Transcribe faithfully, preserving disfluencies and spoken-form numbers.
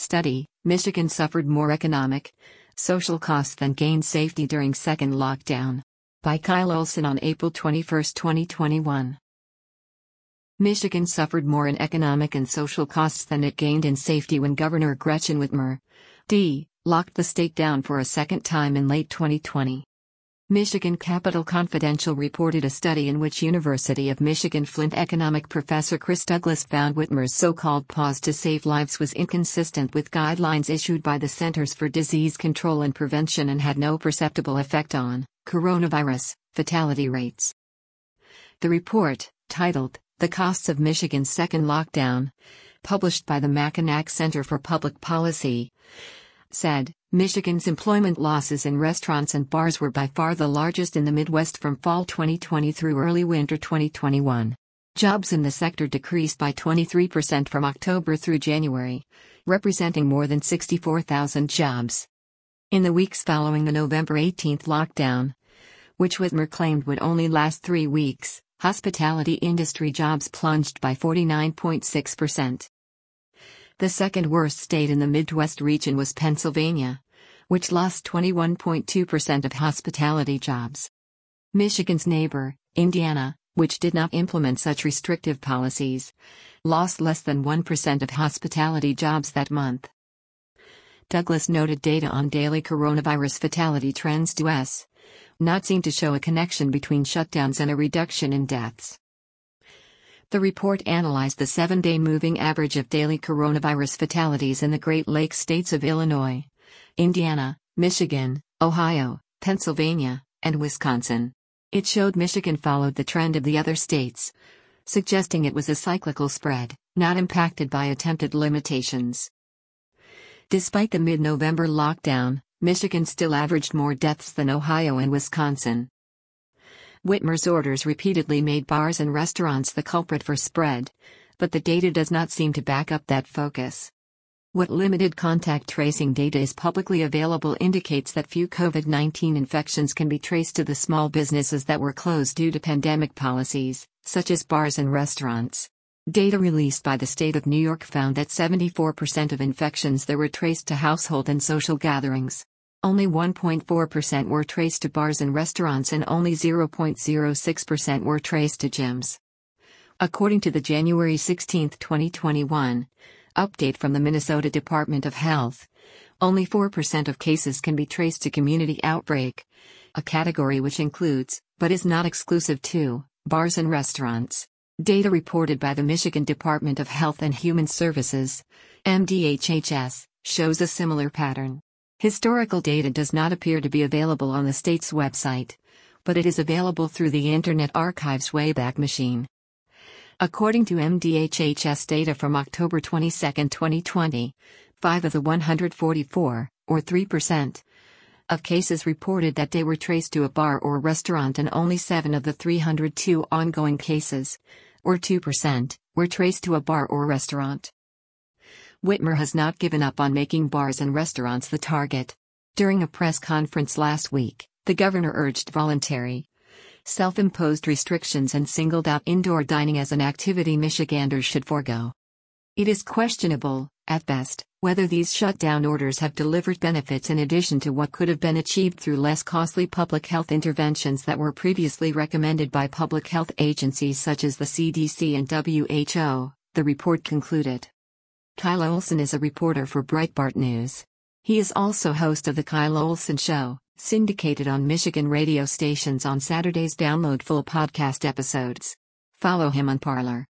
Study: Michigan suffered more economic, social costs than gained safety during second lockdown. By Kyle Olson on April twenty-first, twenty twenty-one. Michigan suffered more in economic and social costs than it gained in safety when Governor Gretchen Whitmer, D., locked the state down for a second time in late twenty twenty. Michigan Capital Confidential reported a study in which University of Michigan Flint economic professor Chris Douglas found Whitmer's so-called pause to save lives was inconsistent with guidelines issued by the Centers for Disease Control and Prevention and had no perceptible effect on coronavirus fatality rates. The report, titled "The Costs of Michigan's Second Lockdown," published by the Mackinac Center for Public Policy, said, Michigan's employment losses in restaurants and bars were by far the largest in the Midwest from fall twenty twenty through early winter twenty twenty-one. Jobs in the sector decreased by twenty-three percent from October through January, representing more than sixty-four thousand jobs. In the weeks following the November eighteenth lockdown, which Whitmer claimed would only last three weeks, hospitality industry jobs plunged by forty-nine point six percent. The second worst state in the Midwest region was Pennsylvania, which lost twenty-one point two percent of hospitality jobs. Michigan's neighbor, Indiana, which did not implement such restrictive policies, lost less than one percent of hospitality jobs that month. Douglas noted data on daily coronavirus fatality trends do s. not seem to show a connection between shutdowns and a reduction in deaths. The report analyzed the seven-day moving average of daily coronavirus fatalities in the Great Lakes states of Illinois, Indiana, Michigan, Ohio, Pennsylvania, and Wisconsin. It showed Michigan followed the trend of the other states, suggesting it was a cyclical spread, not impacted by attempted limitations. Despite the mid-November lockdown, Michigan still averaged more deaths than Ohio and Wisconsin. Whitmer's orders repeatedly made bars and restaurants the culprit for spread, but the data does not seem to back up that focus. What limited contact tracing data is publicly available indicates that few COVID nineteen infections can be traced to the small businesses that were closed due to pandemic policies, such as bars and restaurants. Data released by the state of New York found that seventy-four percent of infections there were traced to household and social gatherings. Only one point four percent were traced to bars and restaurants and only zero point zero six percent were traced to gyms. According to the January sixteenth, twenty twenty-one, update from the Minnesota Department of Health, only four percent of cases can be traced to community outbreak, a category which includes, but is not exclusive to, bars and restaurants. Data reported by the Michigan Department of Health and Human Services, M D H H S, shows a similar pattern. Historical data does not appear to be available on the state's website, but it is available through the Internet Archive's Wayback Machine. According to M D H H S data from October twenty-second, twenty twenty, five of the one hundred forty-four, or three percent, of cases reported that day were traced to a bar or restaurant and only seven of the three hundred two ongoing cases, or two percent, were traced to a bar or restaurant. Whitmer has not given up on making bars and restaurants the target. During a press conference last week, the governor urged voluntary, self-imposed restrictions and singled out indoor dining as an activity Michiganders should forego. It is questionable, at best, whether these shutdown orders have delivered benefits in addition to what could have been achieved through less costly public health interventions that were previously recommended by public health agencies such as the C D C and W H O, the report concluded. Kyle Olson is a reporter for Breitbart News. He is also host of The Kyle Olson Show, syndicated on Michigan radio stations on Saturdays. Download full podcast episodes. Follow him on Parler.